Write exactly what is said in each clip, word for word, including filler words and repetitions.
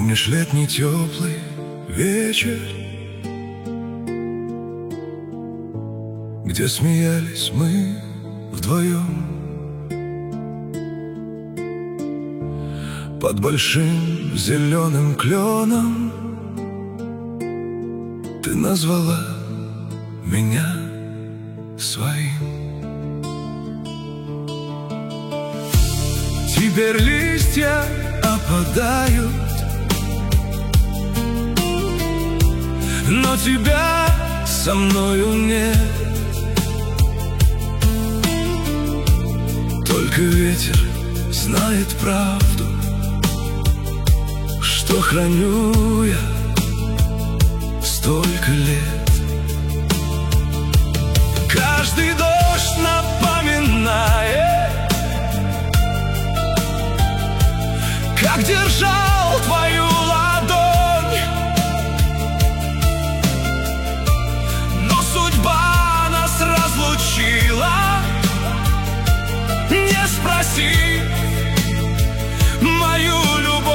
Помнишь летний теплый вечер, где смеялись мы вдвоем под большим зеленым кленом? Ты назвала меня своим. Теперь листья опадают, но тебя со мною нет. Только ветер знает правду, что храню я столько лет. Каждый дождь напоминает, как держал твою ладонь, но судьба нас разлучила, не спроси мою любовь.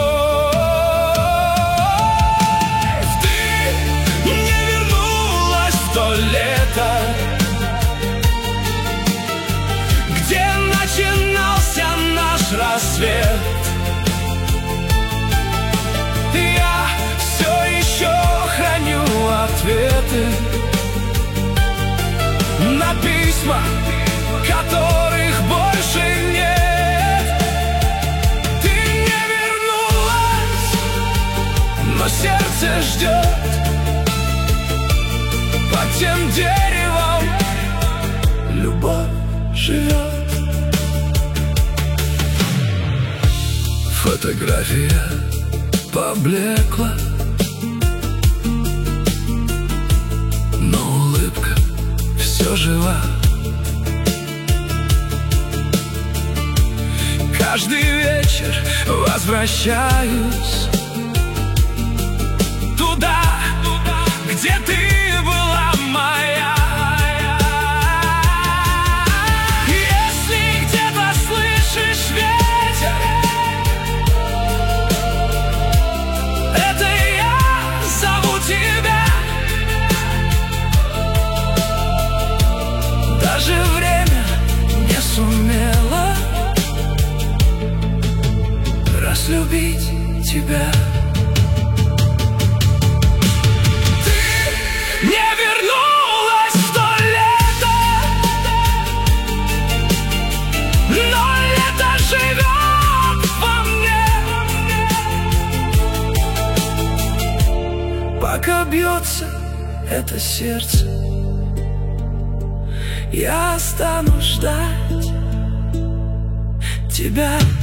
Ты не вернулась в то лето, где начинался наш рассвет. Я все еще храню ответы на письма, которых больше нет. Ты не вернулась, но сердце ждет под тем деревом. Любовь живет. Фотография поблекла, но улыбка все жива. Каждый вечер возвращаюсь туда, где ты была моя. Если где-то слышишь ветер, это я зову тебя. Даже время не сумело разлюбить тебя. Ты не вернулась в то лето, но лето живет во мне. Пока бьется это сердце, я стану ждать тебя.